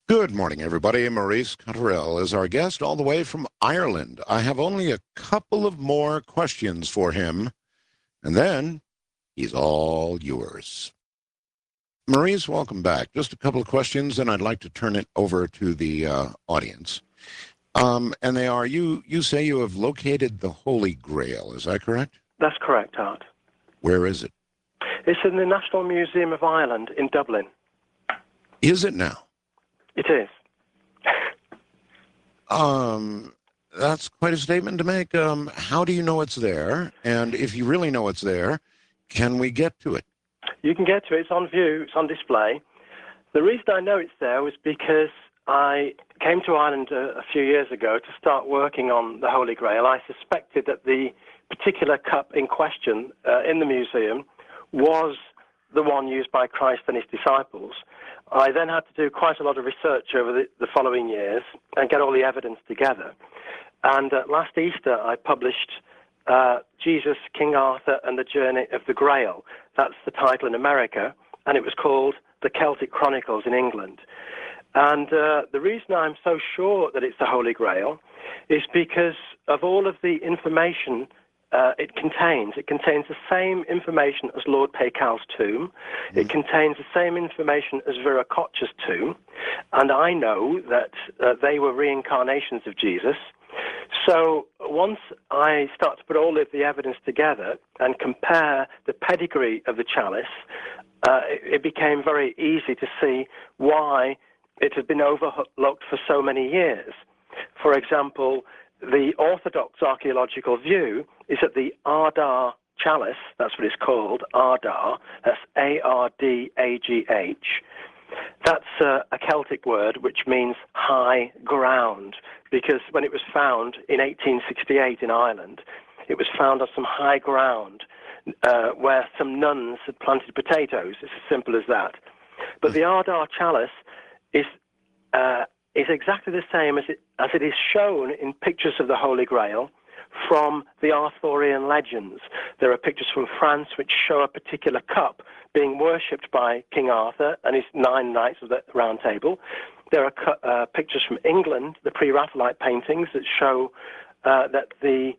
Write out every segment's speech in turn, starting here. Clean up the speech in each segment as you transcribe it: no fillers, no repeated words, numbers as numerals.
Good morning, everybody. Maurice Cotterell is our guest all the way from Ireland. I have only a couple of more questions for him, and then he's all yours. Maurice, welcome back. Just a couple of questions, and I'd like to turn it over to the audience. And they are, you say you have located the Holy Grail. Is that correct? That's correct, Art. Where is it? It's in the National Museum of Ireland in Dublin. Is it now? It is. That's quite a statement to make. How do you know it's there? And if you really know it's there, can we get to it? You can get to it. It's on view. It's on display. The reason I know it's there was because I came to Ireland a few years ago to start working on the Holy Grail. I suspected that the particular cup in question in the museum was the one used by Christ and his disciples. I then had to do quite a lot of research over the following years and get all the evidence together. And last Easter, I published Jesus, King Arthur, and the Journey of the Grail. That's the title in America, and it was called The Celtic Chronicles in England. And the reason I'm so sure that it's the Holy Grail is because of all of the information it contains. It contains the same information as Lord Paycal's tomb. It contains the same information as Viracocha's tomb. And I know that they were reincarnations of Jesus. So once I start to put all of the evidence together and compare the pedigree of the chalice, it became very easy to see why it had been overlooked for so many years. For example, the orthodox archaeological view is that the Ardagh chalice, that's what it's called, Ardagh, that's A-R-D-A-G-H, that's a Celtic word which means high ground, because when it was found in 1868 in Ireland, it was found on some high ground where some nuns had planted potatoes. It's as simple as that. But the Ardagh chalice is exactly the same as it is shown in pictures of the Holy Grail from the Arthurian legends. There are pictures from France which show a particular cup being worshipped by King Arthur and his 9 knights of the Round Table. There are pictures from England, the pre-Raphaelite paintings that show that the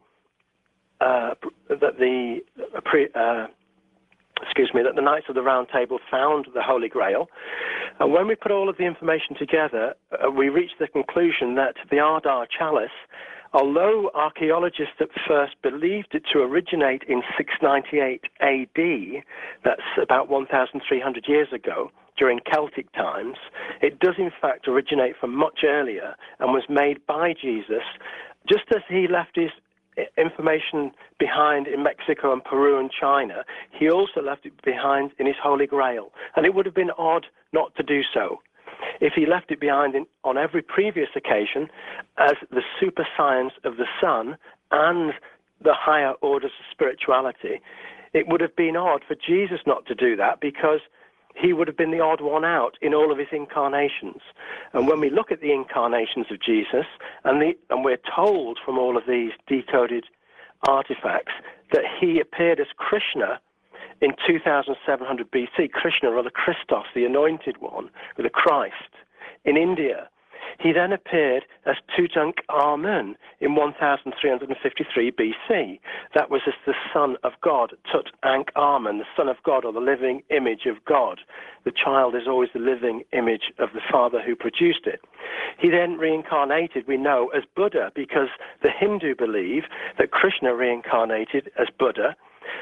Knights of the Round Table found the Holy Grail. And when we put all of the information together, we reached the conclusion that the Ardagh chalice, although archaeologists at first believed it to originate in 698 AD, that's about 1,300 years ago, during Celtic times, it does in fact originate from much earlier and was made by Jesus, just as he left his information behind in Mexico and Peru and China. He also left it behind in his Holy Grail, and it would have been odd not to do so. If he left it behind on every previous occasion as the super science of the sun and the higher orders of spirituality, it would have been odd for Jesus not to do that, because he would have been the odd one out in all of his incarnations. And when we look at the incarnations of Jesus, and we're told from all of these decoded artifacts that he appeared as Krishna in 2700 BC, Krishna, or the Christos, the anointed one, or the Christ, in India. He then appeared as Tutankhamun in 1353 BC. That was as the Son of God, Tutankhamun, the Son of God, or the living image of God. The child is always the living image of the Father who produced it. He then reincarnated, we know, as Buddha, because the Hindu believe that Krishna reincarnated as Buddha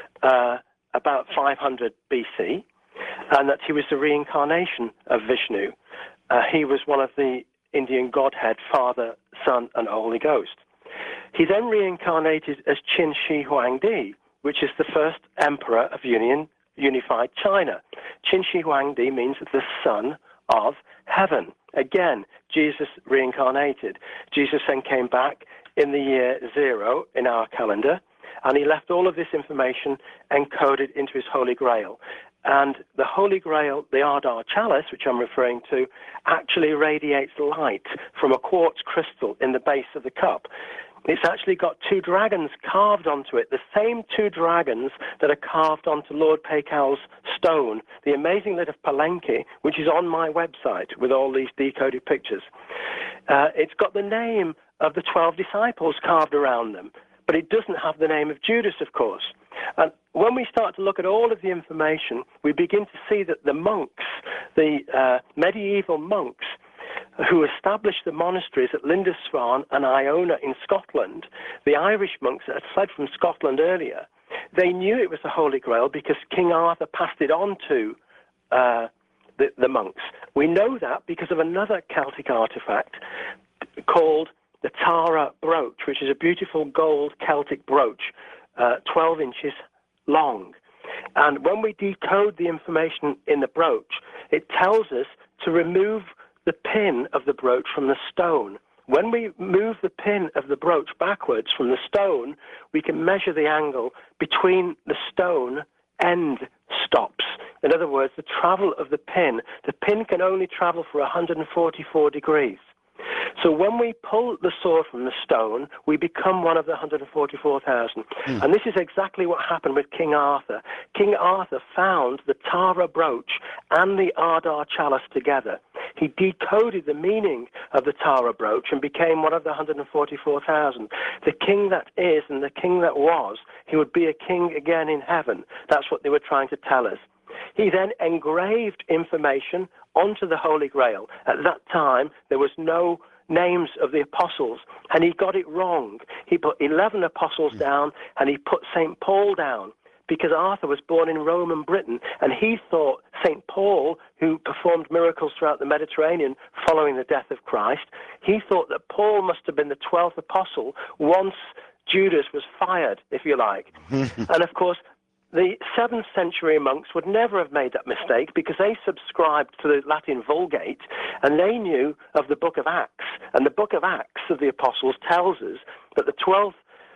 about 500 BC, and that he was the reincarnation of Vishnu. He was one of the Indian Godhead, Father, Son, and Holy Ghost. He then reincarnated as Qin Shi Huangdi, which is the first emperor of unified China. Qin Shi Huangdi means the son of heaven. Again, Jesus reincarnated. Jesus then came back in the year 0 in our calendar, and he left all of this information encoded into his Holy Grail. And the Holy Grail, the Ardagh chalice, which I'm referring to, actually radiates light from a quartz crystal in the base of the cup. It's actually got two dragons carved onto it, the same two dragons that are carved onto Lord Pacal's stone, the amazing lid of Palenque, which is on my website with all these decoded pictures. It's got the name of the 12 disciples carved around them, but it doesn't have the name of Judas, of course. And when we start to look at all of the information, we begin to see that the monks, the medieval monks, who established the monasteries at Lindisfarne and Iona in Scotland, the Irish monks that had fled from Scotland earlier, they knew it was the Holy Grail because King Arthur passed it on to the monks. We know that because of another Celtic artifact called the Tara brooch, which is a beautiful gold Celtic brooch, 12 inches long. And when we decode the information in the brooch, it tells us to remove the pin of the brooch from the stone. When we move the pin of the brooch backwards from the stone, we can measure the angle between the stone end stops. In other words, the travel of the pin. The pin can only travel for 144 degrees. So when we pull the sword from the stone, we become one of the 144,000. And this is exactly what happened with King Arthur. King Arthur found the Tara brooch and the Ardagh chalice together. He decoded the meaning of the Tara brooch and became one of the 144,000. The king that is and the king that was, he would be a king again in heaven. That's what they were trying to tell us. He then engraved information onto the Holy Grail. At that time, there was no names of the apostles, and he got it wrong. He put 11 apostles down, and he put St. Paul down, because Arthur was born in Rome and Britain, and he thought St. Paul, who performed miracles throughout the Mediterranean following the death of Christ, he thought that Paul must have been the 12th apostle once Judas was fired, if you like. And of course, the 7th century monks would never have made that mistake because they subscribed to the Latin Vulgate and they knew of the book of Acts. And the book of Acts of the Apostles tells us that the 12th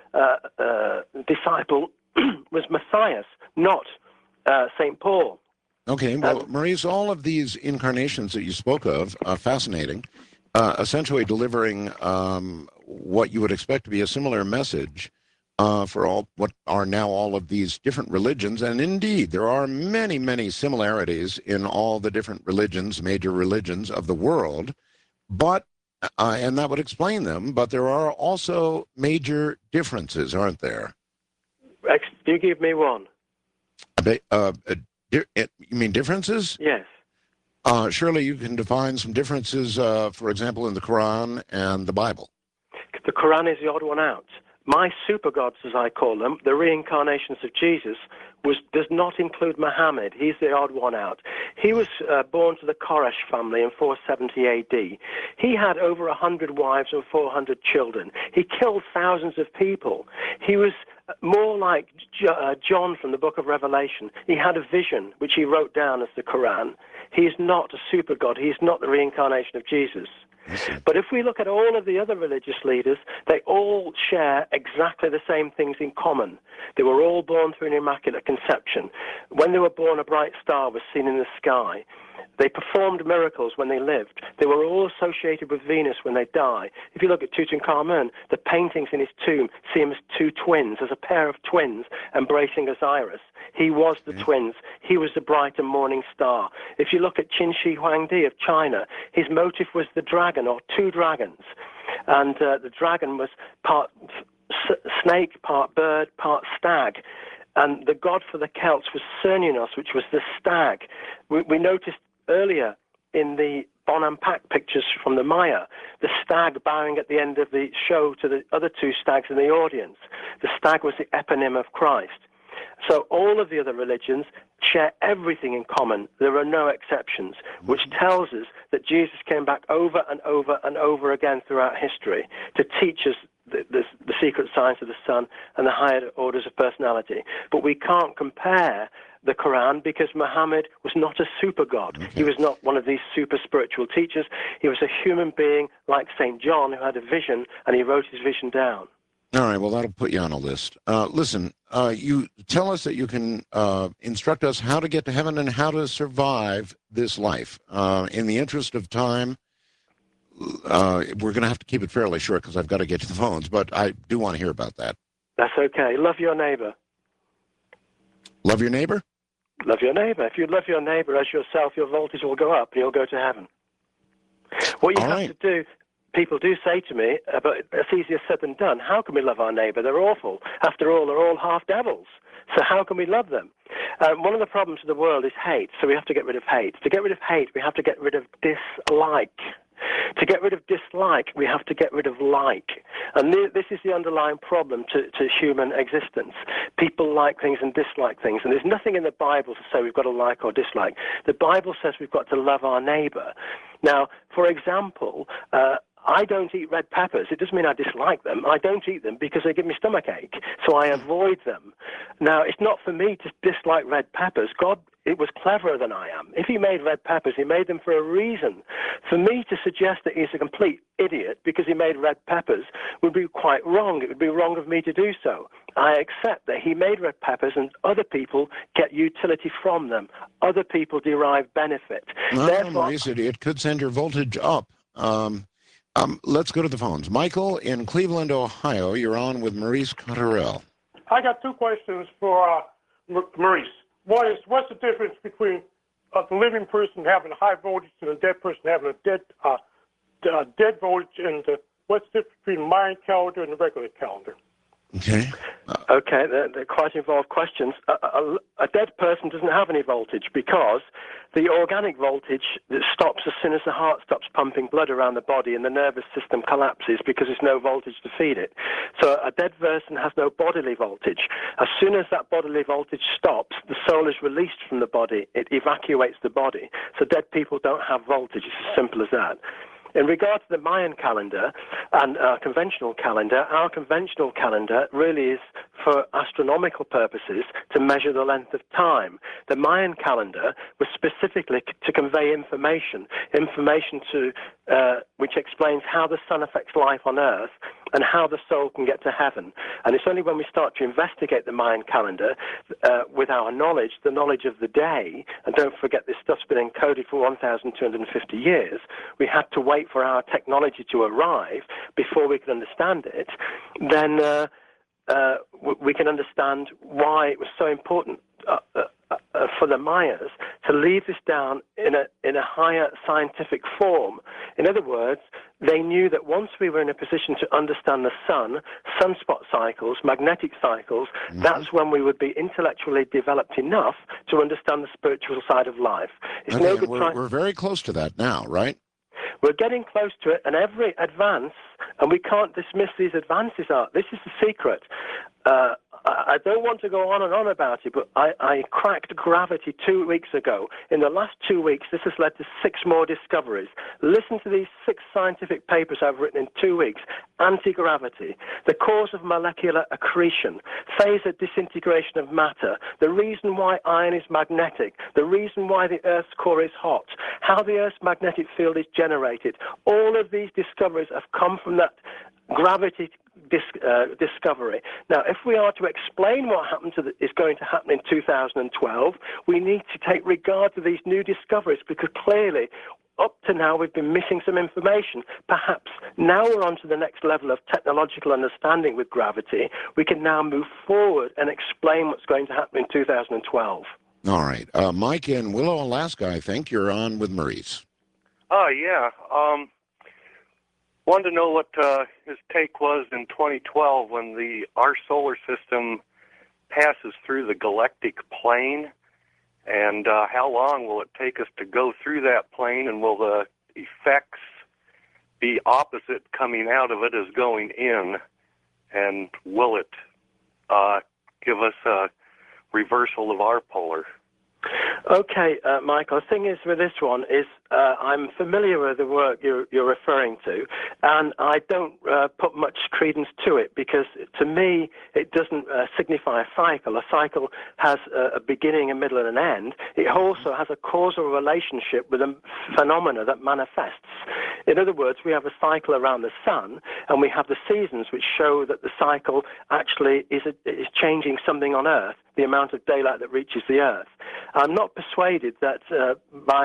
disciple was Matthias, not St. Paul. Okay, well, Maurice, all of these incarnations that you spoke of are fascinating, essentially delivering what you would expect to be a similar message for all what are now all of these different religions. And indeed, there are many, many similarities in all the different religions, major religions of the world, but and that would explain them, but there are also major differences, aren't there? You give me one. You mean differences? Yes. Surely you can define some differences, for example, in the Quran and the Bible. The Quran is the odd one out. My super gods, as I call them, the reincarnations of Jesus, does not include Muhammad. He's the odd one out. He was born to the Quraysh family in 470 AD. He had over 100 wives and 400 children. He killed thousands of people. He was more like John from the book of Revelation. He had a vision, which he wrote down as the Quran. He is not a super god. He is not the reincarnation of Jesus. But if we look at all of the other religious leaders, they all share exactly the same things in common. They were all born through an immaculate conception. When they were born, a bright star was seen in the sky. They performed miracles when they lived. They were all associated with Venus when they die. If you look at Tutankhamun, the paintings in his tomb see him as two twins, as a pair of twins embracing Osiris. He was the twins. He was the bright and morning star. If you look at Qin Shi Huangdi of China, his motif was the dragon, or two dragons. And the dragon was part snake, part bird, part stag. And the god for the Celts was Cernunnos, which was the stag. We noticed earlier in the Bonampak pictures from the Maya, the stag bowing at the end of the show to the other two stags in the audience. The stag was the eponym of Christ. So all of the other religions share everything in common. There are no exceptions, which tells us that Jesus came back over and over and over again throughout history to teach us the secret science of the sun and the higher orders of personality. But we can't compare the Quran because Muhammad was not a super god. Okay. He was not one of these super spiritual teachers. He was a human being like St. John who had a vision and he wrote his vision down. All right, well, that'll put you on a list. Listen, you tell us that you can instruct us how to get to heaven and how to survive this life. In the interest of time, we're going to have to keep it fairly short because I've got to get to the phones, but I do want to hear about that. That's okay. Love your neighbor. Love your neighbor? Love your neighbor. If you love your neighbor as yourself, your voltage will go up and you'll go to heaven. What you have to do, people do say to me, but it's easier said than done. How can we love our neighbor? They're awful. After all, they're all half devils. So how can we love them? One of the problems of the world is hate, so we have to get rid of hate. To get rid of hate, we have to get rid of dislike. To get rid of dislike, we have to get rid of like. And this is the underlying problem to human existence. People like things and dislike things. And there's nothing in the Bible to say we've got to like or dislike. The Bible says we've got to love our neighbor. Now, for example, I don't eat red peppers. It doesn't mean I dislike them. I don't eat them because they give me stomachache, so I avoid them. Now, it's not for me to dislike red peppers. God, it was cleverer than I am. If he made red peppers, he made them for a reason. For me to suggest that he's a complete idiot because he made red peppers would be quite wrong. It would be wrong of me to do so. I accept that he made red peppers and other people get utility from them. Other people derive benefit. No, Therefore, Maurice, it could send your voltage up. Let's go to the phones. Michael in Cleveland, Ohio. You're on with Maurice Cotterell. I got two questions for Maurice. One is, what's the difference between the living person having a high voltage and a dead person having a dead voltage, and what's the difference between Mayan calendar and the regular calendar? Okay. Okay, they're quite involved questions. A dead person doesn't have any voltage because the organic voltage stops as soon as the heart stops pumping blood around the body and the nervous system collapses because there's no voltage to feed it. So a dead person has no bodily voltage. As soon as that bodily voltage stops, the soul is released from the body. It evacuates the body. So dead people don't have voltage. It's as simple as that. In regard to the Mayan calendar and our conventional calendar really is for astronomical purposes to measure the length of time. The Mayan calendar was specifically to convey information to which explains how the sun affects life on Earth and how the soul can get to heaven. And it's only when we start to investigate the Mayan calendar with our knowledge, the knowledge of the day, and don't forget this stuff's been encoded for 1,250 years, we had to wait for our technology to arrive before we could understand it, then we can understand why it was so important for the Mayas to leave this down in a higher scientific form. In other words, they knew that once we were in a position to understand the sun, sunspot cycles, magnetic cycles, that's when we would be intellectually developed enough to understand the spiritual side of life. It's Okay, no good we're very close to that now, right? We're getting close to it, and every advance, and we can't dismiss these advances. This is the secret. I don't want to go on and on about it, but I cracked gravity 2 weeks ago. In the last 2 weeks, this has led to 6 more discoveries. Listen to these 6 scientific papers I've written in 2 weeks. Anti-gravity, the cause of molecular accretion, phasor disintegration of matter, the reason why iron is magnetic, the reason why the Earth's core is hot, how the Earth's magnetic field is generated. All of these discoveries have come from that gravity discovery. Now, if we are to explain what is going to happen in 2012, we need to take regard to these new discoveries, because clearly, up to now, we've been missing some information. Perhaps now we're on to the next level of technological understanding with gravity. We can now move forward and explain what's going to happen in 2012. All right. Mike in Willow, Alaska, I think. You're on with Maurice. Oh, yeah. Wanted to know what his take was in 2012 when our solar system passes through the galactic plane, and how long will it take us to go through that plane, and will the effects be opposite coming out of it as going in, and will it give us a reversal of our polar? Okay, Michael, the thing is with this one is I'm familiar with the work you're referring to, and I don't put much credence to it, because to me it doesn't signify a cycle. A cycle has a beginning, a middle, and an end. It also has a causal relationship with a phenomena that manifests. In other words, we have a cycle around the sun, and we have the seasons, which show that the cycle actually is changing something on Earth, the amount of daylight that reaches the Earth. I'm not persuaded that by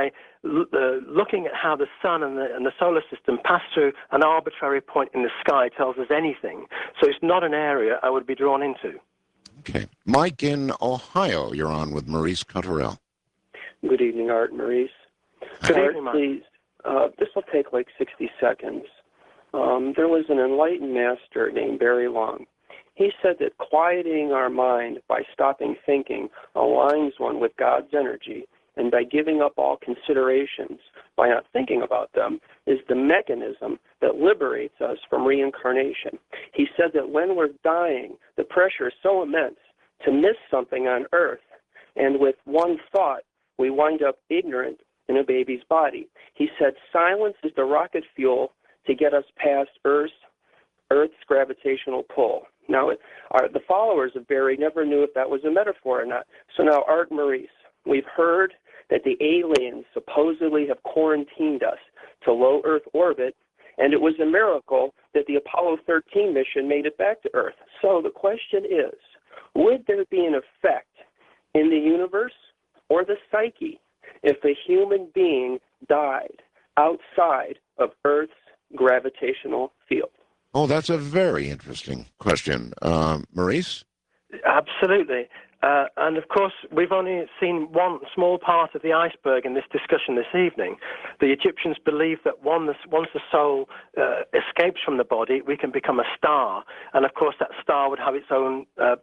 looking at how the sun and the solar system pass through an arbitrary point in the sky tells us anything. So it's not an area I would be drawn into. Okay. Mike in Ohio, you're on with Maurice Cotterell. Good evening, Art and Maurice. Good Art, evening, Mike. please. This will take like 60 seconds. There was an enlightened master named Barry Long. He said that quieting our mind by stopping thinking aligns one with God's energy, and by giving up all considerations, by not thinking about them, is the mechanism that liberates us from reincarnation. He said that when we're dying, the pressure is so immense to miss something on Earth, and with one thought, we wind up ignorant in a baby's body. He said silence is the rocket fuel to get us past Earth's gravitational pull. Now, the followers of Barry never knew if that was a metaphor or not. So now, Art and Maurice, we've heard that the aliens supposedly have quarantined us to low Earth orbit, and it was a miracle that the Apollo 13 mission made it back to Earth. So the question is, would there be an effect in the universe or the psyche if a human being died outside of Earth's gravitational field? Oh, that's a very interesting question. Maurice? Absolutely. And of course, we've only seen one small part of the iceberg in this discussion this evening. The Egyptians believed that once the soul escapes from the body, we can become a star. And of course, that star would have its own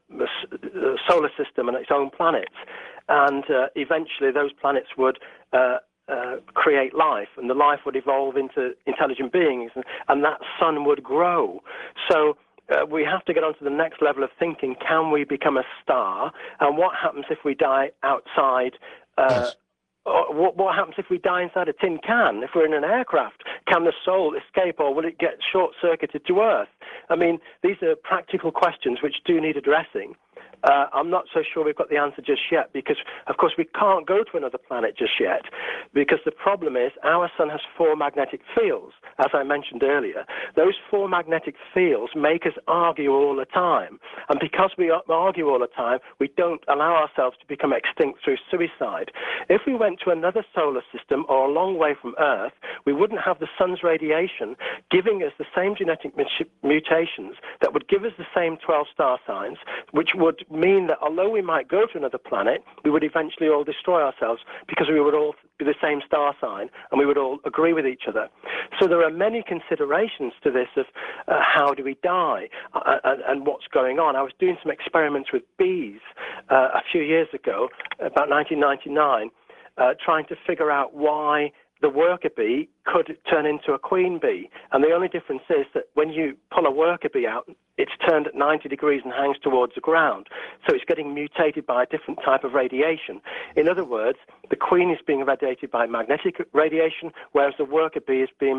solar system and its own planets. And eventually, those planets would create life, and the life would evolve into intelligent beings, and that sun would grow. So we have to get on to the next level of thinking. Can we become a star? And what happens if we die outside? Yes. What happens if we die inside a tin can? If we're in an aircraft, can the soul escape, or will it get short-circuited to Earth? I mean, these are practical questions which do need addressing. I'm not so sure we've got the answer just yet because, of course, we can't go to another planet just yet because the problem is our sun has 4 magnetic fields, as I mentioned earlier. Those 4 magnetic fields make us argue all the time. And because we argue all the time, we don't allow ourselves to become extinct through suicide. If we went to another solar system or a long way from Earth, we wouldn't have the sun's radiation giving us the same genetic mutations that would give us the same 12 star signs, which would mean that although we might go to another planet, we would eventually all destroy ourselves because we would all be the same star sign and we would all agree with each other. So there are many considerations to this of how do we die and what's going on. I was doing some experiments with bees a few years ago, about 1999, trying to figure out why the worker bee could turn into a queen bee. And the only difference is that when you pull a worker bee out, it's turned at 90 degrees and hangs towards the ground. So it's getting mutated by a different type of radiation. In other words, the queen is being irradiated by magnetic radiation, whereas the worker bee is being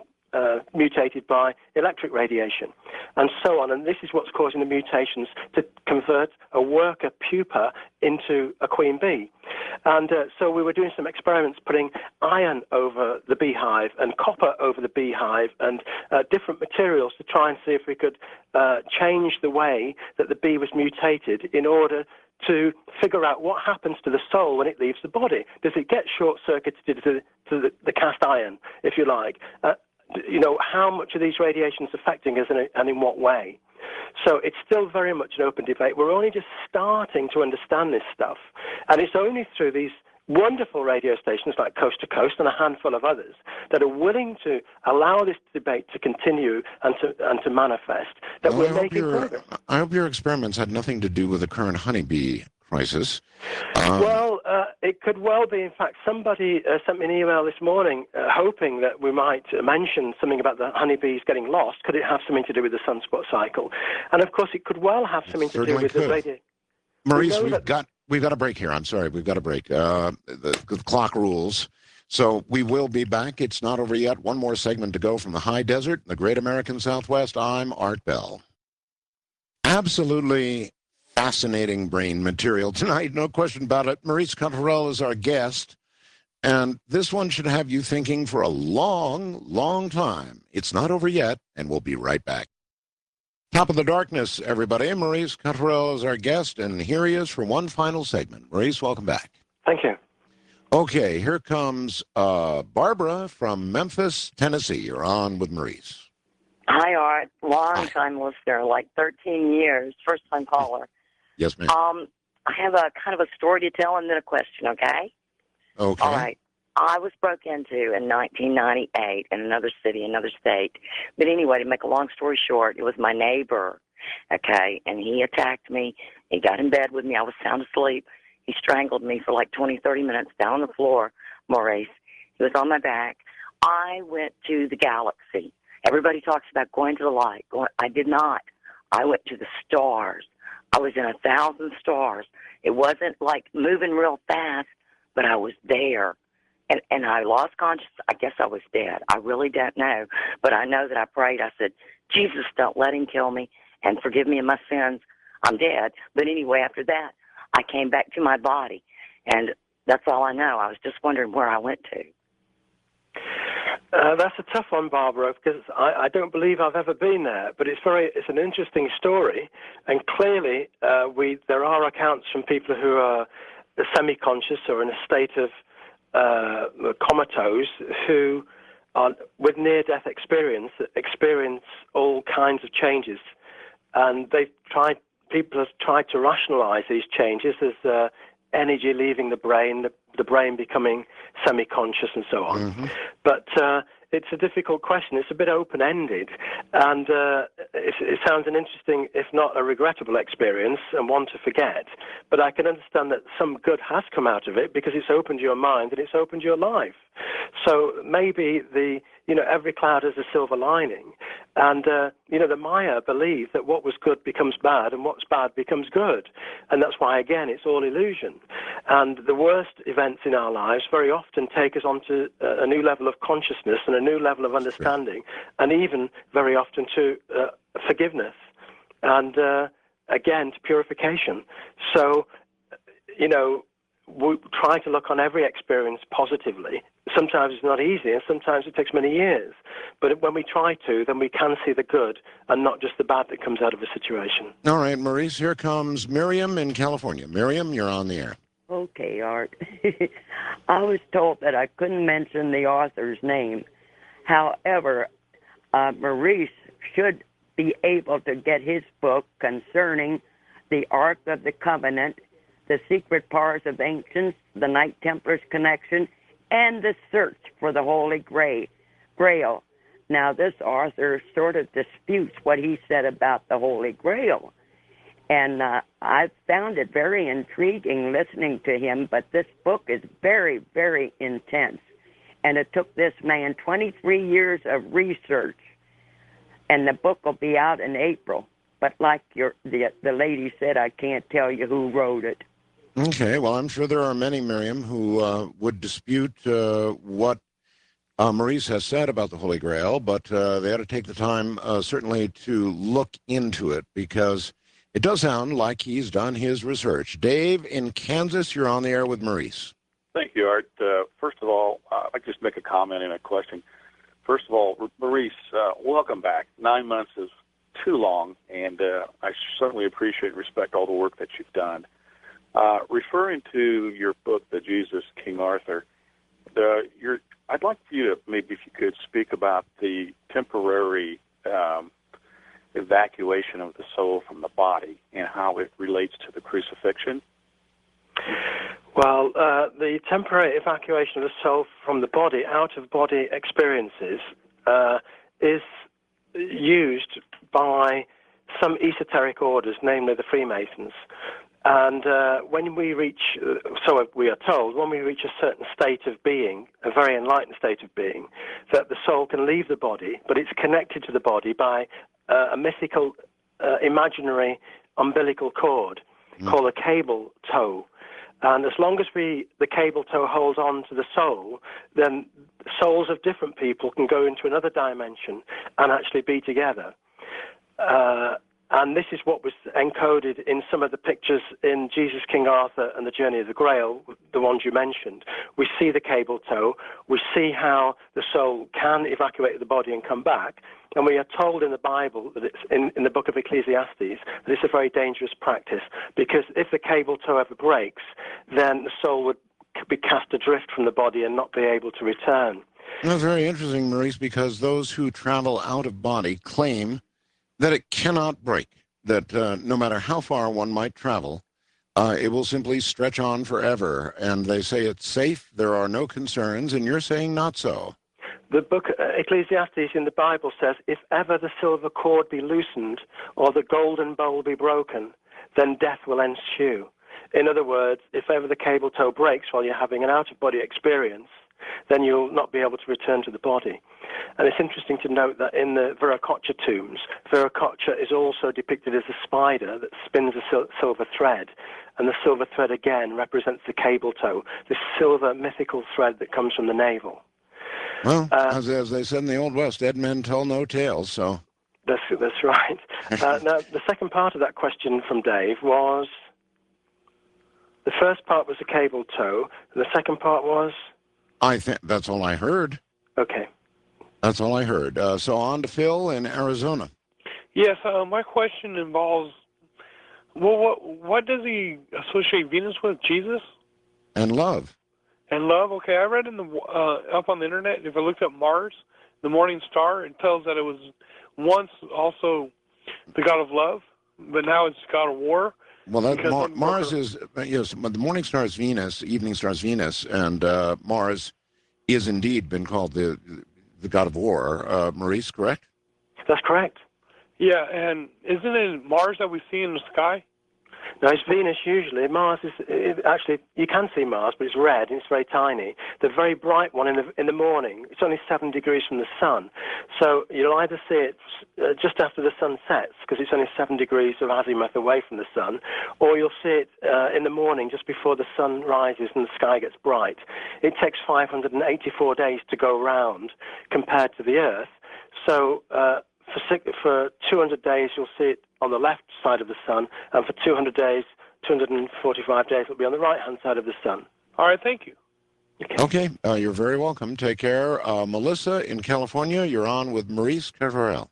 mutated by electric radiation, and so on. And this is what's causing the mutations to convert a worker pupa into a queen bee. And so we were doing some experiments putting iron over the beehive and copper over the beehive and different materials to try and see if we could change the way that the bee was mutated in order to figure out what happens to the soul when it leaves the body. Does it get short-circuited to the cast iron, if you like? How much are these radiations affecting us and in what way? So it's still very much an open debate. We're only just starting to understand this stuff. And it's only through these wonderful radio stations like Coast to Coast and a handful of others that are willing to allow this debate to continue and to manifest that we're making progress. I hope your experiments had nothing to do with the current honeybee crisis. It could well be. In fact, somebody sent me an email this morning hoping that we might mention something about the honeybees getting lost. Could it have something to do with the sunspot cycle? And of course, it could well have something to do with the radio. Maurice, we've got a break here. I'm sorry, we've got a break. The clock rules. So we will be back. It's not over yet. One more segment to go from the high desert, the great American Southwest. I'm Art Bell. Absolutely fascinating brain material tonight, no question about it. Maurice Cotterell is our guest, and this one should have you thinking for a long, long time. It's not over yet, and we'll be right back. Top of the darkness, everybody. Maurice Cotterell is our guest, and here he is for one final segment. Maurice, welcome back. Thank you. Okay, here comes Barbara from Memphis, Tennessee. You're on with Maurice. Hi, Art. Hi. Long-time listener, like 13 years, first-time caller. Yes, ma'am. I have a kind of a story to tell and then a question, okay? Okay. All right. I was broke into in 1998 in another city, another state. But anyway, to make a long story short, it was my neighbor, okay? And he attacked me. He got in bed with me. I was sound asleep. He strangled me for like 20, 30 minutes down on the floor, Maurice. He was on my back. I went to the galaxy. Everybody talks about going to the light. I did not. I went to the stars. I was in 1,000 stars. It wasn't like moving real fast, but I was there. And I lost consciousness. I guess I was dead. I really don't know. But I know that I prayed. I said, Jesus, don't let him kill me and forgive me of my sins. I'm dead. But anyway, after that, I came back to my body. And that's all I know. I was just wondering where I went to. That's a tough one, Barbara, because I don't believe I've ever been there. But it's an interesting story, and clearly there are accounts from people who are semi-conscious or in a state of comatose who are with near-death experience all kinds of changes, and people have tried to rationalize these changes as energy leaving the brain, the brain becoming semi-conscious and so on. Mm-hmm. But it's a difficult question. It's a bit open-ended, and it sounds an interesting, if not a regrettable experience and one to forget. But I can understand that some good has come out of it because it's opened your mind and it's opened your life. So maybe every cloud has a silver lining. And, the Maya believe that what was good becomes bad and what's bad becomes good. And that's why, again, it's all illusion. And the worst events in our lives very often take us onto a new level of consciousness and a new level of understanding, and even very often to forgiveness and, again, to purification. So, we try to look on every experience positively. Sometimes it's not easy, and sometimes it takes many years. But when we try to, then we can see the good and not just the bad that comes out of a situation. All right, Maurice, here comes Miriam in California. Miriam, you're on the air. Okay, Art. I was told that I couldn't mention the author's name. However, Maurice should be able to get his book concerning the Ark of the Covenant, the secret powers of ancients, the Knight Templar's connection, and the search for the Holy Grail. Now, this author sort of disputes what he said about the Holy Grail. And I found it very intriguing listening to him, but this book is very, very intense. And it took this man 23 years of research, and the book will be out in April. But like the lady said, I can't tell you who wrote it. Okay, well, I'm sure there are many, Miriam, who would dispute what Maurice has said about the Holy Grail, but they ought to take the time, certainly, to look into it, because it does sound like he's done his research. Dave in Kansas, you're on the air with Maurice. Thank you, Art. First of all, I'd like to just make a comment and a question. First of all, Maurice, welcome back. 9 months is too long, and I certainly appreciate and respect all the work that you've done. Referring to your book, The Jesus King Arthur, I'd like for you to, maybe if you could, speak about the temporary evacuation of the soul from the body and how it relates to the crucifixion. Well, the temporary evacuation of the soul from the body, out-of-body experiences, is used by some esoteric orders, namely the Freemasons. And when we reach, so we are told, when we reach a certain state of being, a very enlightened state of being, that the soul can leave the body, but it's connected to the body by a mythical, imaginary umbilical cord called a cable tow. And as long as the cable tow holds on to the soul, then souls of different people can go into another dimension and actually be together. And this is what was encoded in some of the pictures in Jesus King Arthur and the Journey of the Grail, the ones you mentioned. We see the cable tow. We see how the soul can evacuate the body and come back. And we are told in the Bible, that it's in the book of Ecclesiastes, that it's a very dangerous practice, because if the cable tow ever breaks, then the soul would be cast adrift from the body and not be able to return. That's very interesting, Maurice, because those who travel out of body claim that it cannot break, that no matter how far one might travel, it will simply stretch on forever. And they say it's safe, there are no concerns, and you're saying not so. The book Ecclesiastes in the Bible says, if ever the silver cord be loosened or the golden bowl be broken, then death will ensue. In other words, if ever the cable tow breaks while you're having an out-of-body experience, then you'll not be able to return to the body. And it's interesting to note that in the Viracocha tombs, Viracocha is also depicted as a spider that spins a silver thread. And the silver thread, again, represents the cable tow, this silver mythical thread that comes from the navel. Well, as they said in the Old West, dead men tell no tales, so... That's right. Now, the second part of that question from Dave was... The first part was the cable tow, and the second part was... I think that's all I heard. Okay. That's all I heard. So on to Phil in Arizona. Yes, my question involves, well, what does he associate Venus with? Jesus? And love. And love? Okay, I read in the up on the internet, if I looked up Mars, the morning star, it tells that it was once also the god of love, but now it's god of war. Well, that Mars is, yes, the morning star is Venus, evening star is Venus, and Mars is indeed been called the god of war. Maurice, correct? That's correct. Yeah, and isn't it Mars that we see in the sky? No, it's Venus usually. Mars is actually, you can see Mars, but it's red and it's very tiny. The very bright one in the morning, it's only 7 degrees from the sun. So you'll either see it just after the sun sets, because it's only 7 degrees of azimuth away from the sun, or you'll see it in the morning just before the sun rises and the sky gets bright. It takes 584 days to go round compared to the Earth. So for 200 days, you'll see it on the left side of the sun, and for 245 days, it'll be on the right-hand side of the sun. All right, thank you. Okay, you're very welcome. Take care. Melissa in California, you're on with Maurice Carvarel.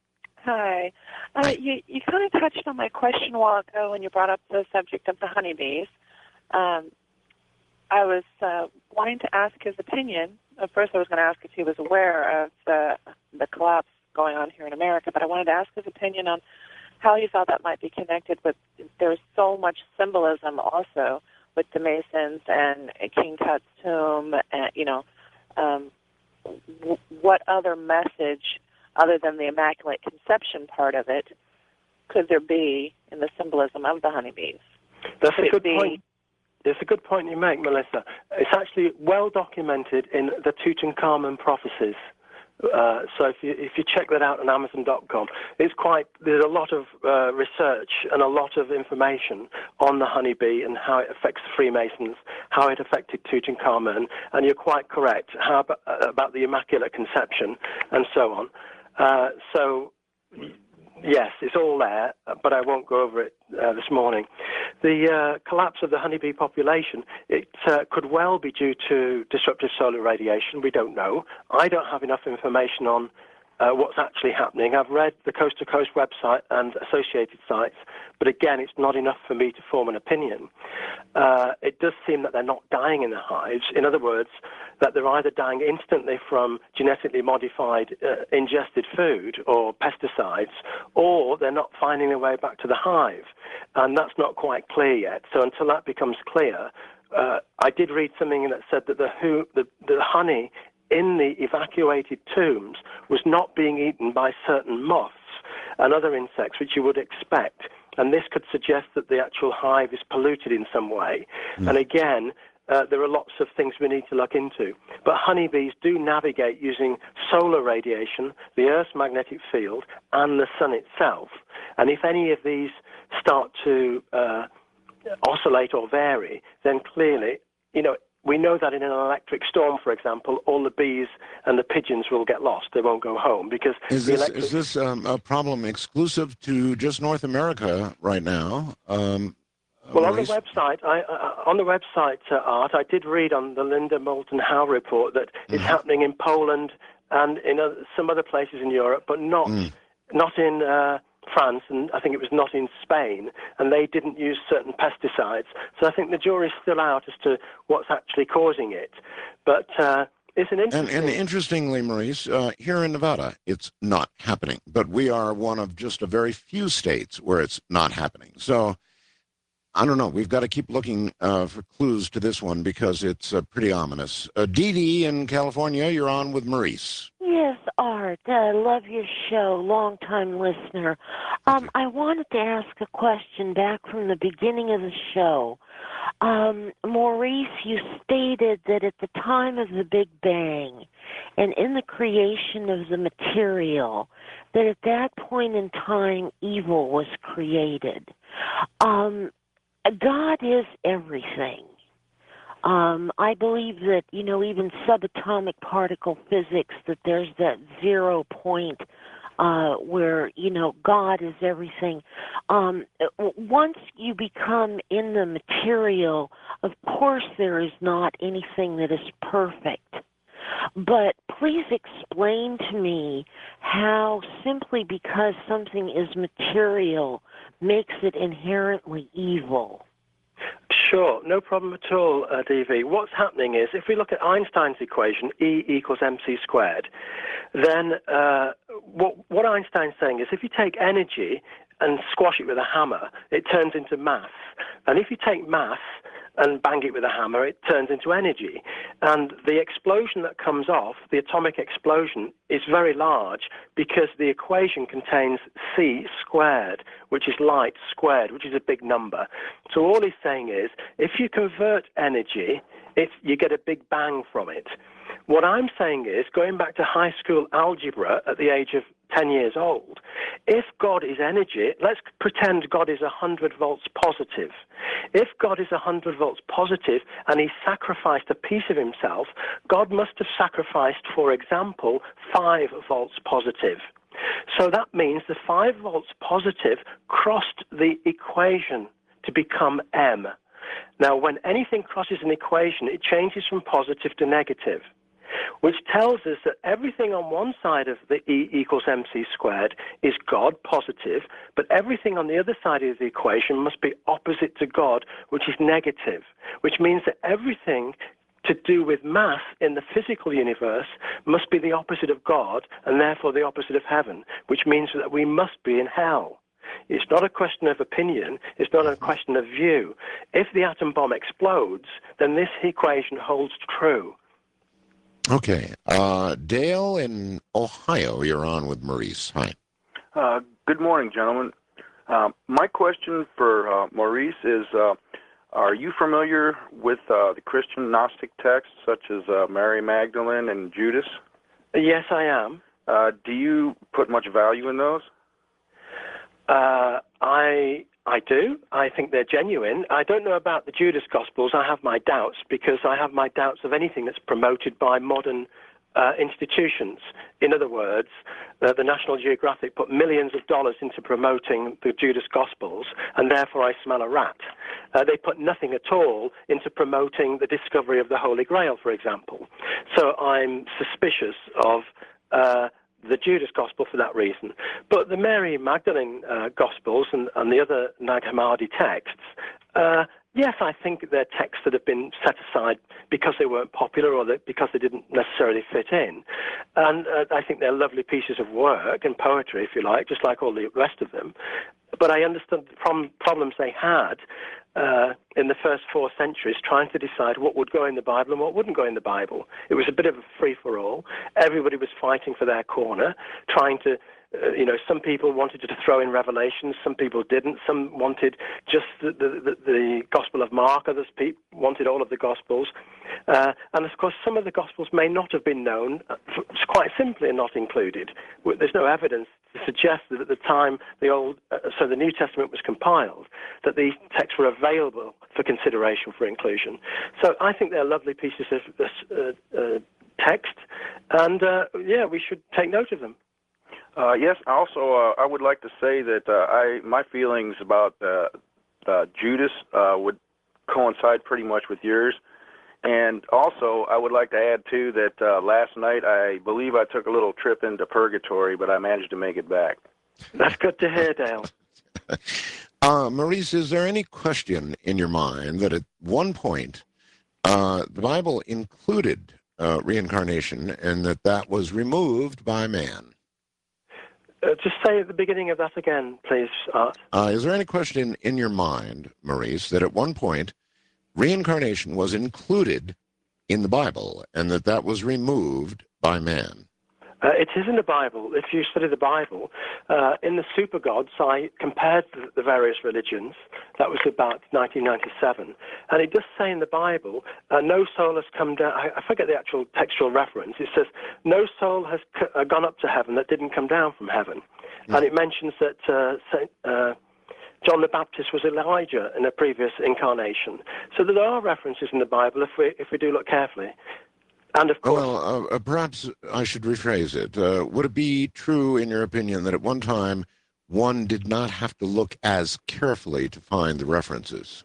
Hi. You kind of touched on my question a while ago when you brought up the subject of the honeybees. I was wanting to ask his opinion. At first, I was going to ask if he was aware of the collapse going on here in America, but I wanted to ask his opinion on how he thought that might be connected with, there's so much symbolism also with the Masons and King Tut's tomb, and, what other message, other than the Immaculate Conception part of it, could there be in the symbolism of the honeybees? That's a good point. It's a good point you make, Melissa. It's actually well documented in the Tutankhamun prophecies. So if you check that out on Amazon.com, there's a lot of research and a lot of information on the honeybee and how it affects the Freemasons, how it affected Tutankhamun, and you're quite correct about the Immaculate Conception and so on. So yes, it's all there, but I won't go over it this morning. The collapse of the honeybee population, it could well be due to disruptive solar radiation. We don't know. I don't have enough information on what's actually happening. I've read the Coast to Coast website and associated sites, but again, it's not enough for me to form an opinion. It does seem that they're not dying in the hives. In other words, that they're either dying instantly from genetically modified ingested food or pesticides, or they're not finding their way back to the hive. And that's not quite clear yet. So until that becomes clear, I did read something that said that the honey in the evacuated tombs was not being eaten by certain moths and other insects, which you would expect. And this could suggest that the actual hive is polluted in some way. And again, there are lots of things we need to look into. But honeybees do navigate using solar radiation, the Earth's magnetic field, and the sun itself. And if any of these start to oscillate or vary, then clearly, we know that in an electric storm, for example, all the bees and the pigeons will get lost. They won't go home because is this a problem exclusive to just North America right now? Well, on the website, Art, I did read on the Linda Moulton Howe report that it's happening in Poland and in some other places in Europe, but not in France, and I think it was not in Spain, and they didn't use certain pesticides. So I think the jury's still out as to what's actually causing it. But it's an interesting... And interestingly, Maurice, here in Nevada, it's not happening. But we are one of just a very few states where it's not happening. So I don't know. We've got to keep looking for clues to this one because it's pretty ominous. Dee Dee in California, you're on with Maurice. Yes, Art. I love your show. Long-time listener. I wanted to ask a question back from the beginning of the show. Maurice, you stated that at the time of the Big Bang and in the creation of the material, that at that point in time, evil was created. God is everything. I believe that, even subatomic particle physics, that there's that 0 point where, God is everything. Once you become in the material, of course there is not anything that is perfect. But please explain to me how simply because something is material makes it inherently evil. Sure, no problem at all, DV. What's happening is, if we look at Einstein's equation, E equals mc squared, then what Einstein's saying is if you take energy and squash it with a hammer, it turns into mass. And if you take mass and bang it with a hammer, it turns into energy. And the explosion that comes off, the atomic explosion, is very large because the equation contains c squared, which is light squared, which is a big number. So all he's saying is, if you convert energy, you get a big bang from it. What I'm saying is, going back to high school algebra at the age of 10 years old, if God is energy, let's pretend God is 100 volts positive. If God is 100 volts positive and he sacrificed a piece of himself, God must have sacrificed, for example, 5 volts positive. So that means the 5 volts positive crossed the equation to become M. Now, when anything crosses an equation, it changes from positive to negative, which tells us that everything on one side of the E equals mc squared is God, positive, but everything on the other side of the equation must be opposite to God, which is negative, which means that everything to do with mass in the physical universe must be the opposite of God and therefore the opposite of heaven, which means that we must be in hell. It's not a question of opinion. It's not a question of view. If the atom bomb explodes, then this equation holds true. Okay. Dale in Ohio, you're on with Maurice. Hi. Good morning, gentlemen. My question for Maurice is, are you familiar with the Christian Gnostic texts such as Mary Magdalene and Judas? Yes, I am. Do you put much value in those? I do. I think they're genuine. I don't know about the Judas Gospels. I have my doubts because I have my doubts of anything that's promoted by modern institutions. In other words, the National Geographic put millions of dollars into promoting the Judas Gospels, and therefore I smell a rat. They put nothing at all into promoting the discovery of the Holy Grail, for example. So I'm suspicious of the Judas Gospel for that reason. But the Mary Magdalene Gospels and the other Nag Hammadi texts, yes, I think they're texts that have been set aside because they weren't popular or because they didn't necessarily fit in. And I think they're lovely pieces of work and poetry, if you like, just like all the rest of them. But I understand the problems they had in the first 4 centuries trying to decide what would go in the Bible and what wouldn't go in the Bible. It was a bit of a free-for-all. Everybody was fighting for their corner, trying to, some people wanted to throw in Revelations, some people didn't. Some wanted just the Gospel of Mark, others wanted all of the Gospels. And, of course, some of the Gospels may not have been known, quite simply are not included. There's no evidence to suggest that at the time the New Testament was compiled, that these texts were available for consideration for inclusion. So I think they're lovely pieces of text, and we should take note of them. Yes. Also, I would like to say that my feelings about Judas would coincide pretty much with yours. And also, I would like to add, too, that last night I believe I took a little trip into purgatory, but I managed to make it back. That's good to hear, Dale. Maurice, is there any question in your mind that at one point the Bible included reincarnation and that was removed by man? Just say at the beginning of that again, please, Art. Is there any question in your mind, Maurice, that at one point reincarnation was included in the Bible and that was removed by man? It is in the Bible. If you study the Bible, in the super gods, I compared the various religions. That was about 1997. And it does say in the Bible, no soul has come down. I forget the actual textual reference. It says, no soul has gone up to heaven that didn't come down from heaven. And it mentions that John the Baptist was Elijah in a previous incarnation. So there are references in the Bible if we do look carefully. And of course, well, perhaps I should rephrase it. Would it be true, in your opinion, that at one time one did not have to look as carefully to find the references?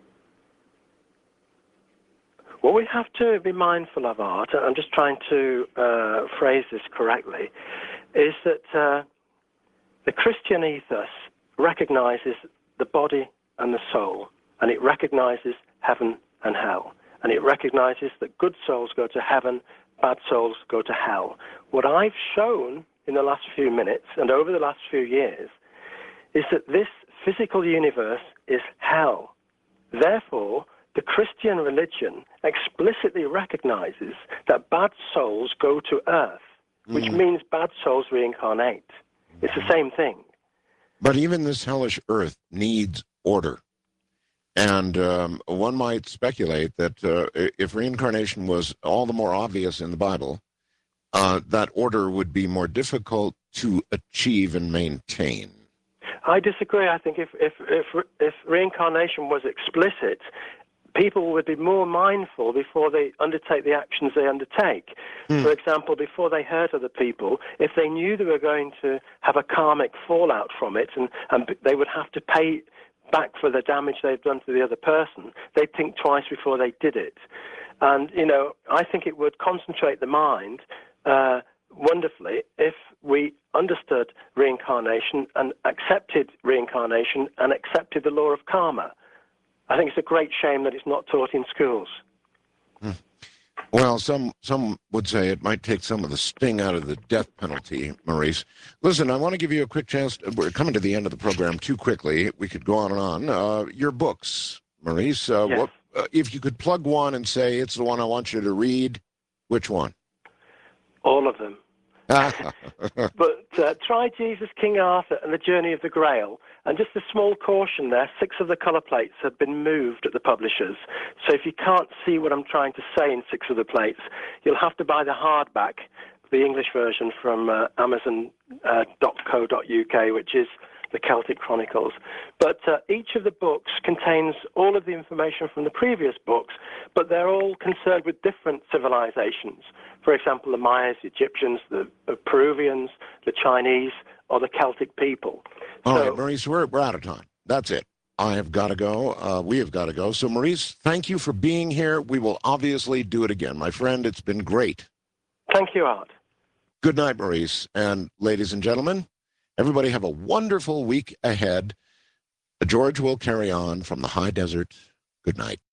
What we have to be mindful of, Art, I'm just trying to phrase this correctly, is that the Christian ethos recognizes the body and the soul, and it recognizes heaven and hell. And it recognizes that good souls go to heaven, bad souls go to hell. What I've shown in the last few minutes and over the last few years is that this physical universe is hell. Therefore, the Christian religion explicitly recognizes that bad souls go to earth, which means bad souls reincarnate. It's the same thing. But even this hellish earth needs order. And one might speculate that if reincarnation was all the more obvious in the Bible, that order would be more difficult to achieve and maintain. I disagree. I think if reincarnation was explicit, people would be more mindful before they undertake the actions they undertake. For example, before they hurt other people, if they knew they were going to have a karmic fallout from it and they would have to pay back for the damage they've done to the other person, they'd think twice before they did it. And, I think it would concentrate the mind wonderfully if we understood reincarnation and accepted reincarnation and accepted the law of karma. I think it's a great shame that it's not taught in schools. Well, some would say it might take some of the sting out of the death penalty, Maurice. Listen, I want to give you a quick chance. We're coming to the end of the program too quickly. We could go on and on. Your books, Maurice, Yes. what, if you could plug one and say it's the one I want you to read, which one? All of them. But try Jesus, King Arthur, and the Journey of the Grail. And just a small caution there, 6 of the colour plates have been moved at the publishers. So if you can't see what I'm trying to say in 6 of the plates, you'll have to buy the hardback, the English version from Amazon.co.uk, which is the Celtic Chronicles. But each of the books contains all of the information from the previous books, but they're all concerned with different civilizations. For example, the Mayas, the Egyptians, the Peruvians, the Chinese, or the Celtic people. All right, Maurice, we're out of time. That's it. I have got to go. We have got to go. So, Maurice, thank you for being here. We will obviously do it again. My friend, it's been great. Thank you, Art. Good night, Maurice. And ladies and gentlemen, everybody have a wonderful week ahead. George will carry on from the high desert. Good night.